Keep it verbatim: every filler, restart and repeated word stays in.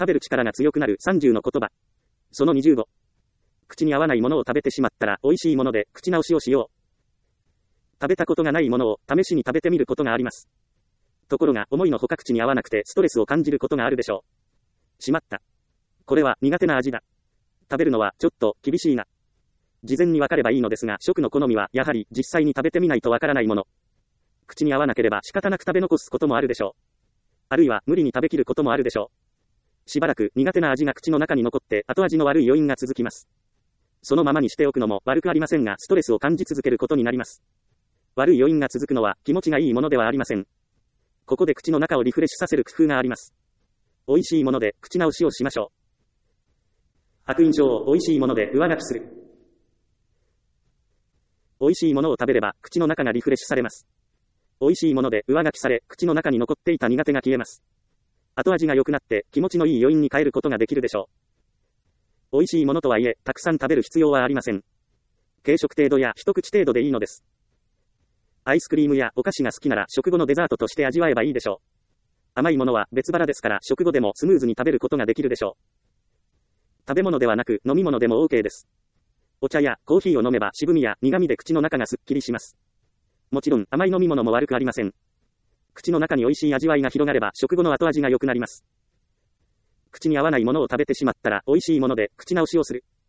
食べる力が強くなるさんじゅうの言葉。そのにじゅうご。口に合わないものを食べてしまったら、美味しいもので口直しをしよう。食べたことがないものを試しに食べてみることがあります。ところが、思いのほか口に合わなくてストレスを感じることがあるでしょう。しまった。これは苦手な味だ。食べるのはちょっと厳しいな。事前にわかればいいのですが、食の好みはやはり実際に食べてみないとわからないもの。口に合わなければ仕方なく食べ残すこともあるでしょう。あるいは無理に食べきることもあるでしょう。しばらく苦手な味が口の中に残って後味の悪い余韻が続きます。そのままにしておくのも悪くありませんが、ストレスを感じ続けることになります。悪い余韻が続くのは気持ちがいいものではありません。ここで口の中をリフレッシュさせる工夫があります。美味しいもので口直しをしましょう。悪印象を美味しいもので上書きする。美味しいものを食べれば口の中がリフレッシュされます。美味しいもので上書きされ、口の中に残っていた苦手が消えます。後味が良くなって気持ちのいい余韻に変えることができるでしょう。美味しいものとはいえ、たくさん食べる必要はありません。軽食程度や一口程度でいいのです。アイスクリームやお菓子が好きなら食後のデザートとして味わえばいいでしょう。甘いものは別腹ですから食後でもスムーズに食べることができるでしょう。食べ物ではなく飲み物でも OK です。お茶やコーヒーを飲めば渋みや苦みで口の中がすっきりします。もちろん甘い飲み物も悪くありません。口の中に美味しい味わいが広がれば食後の後味が良くなります。口に合わないものを食べてしまったら美味しいもので口直しをする。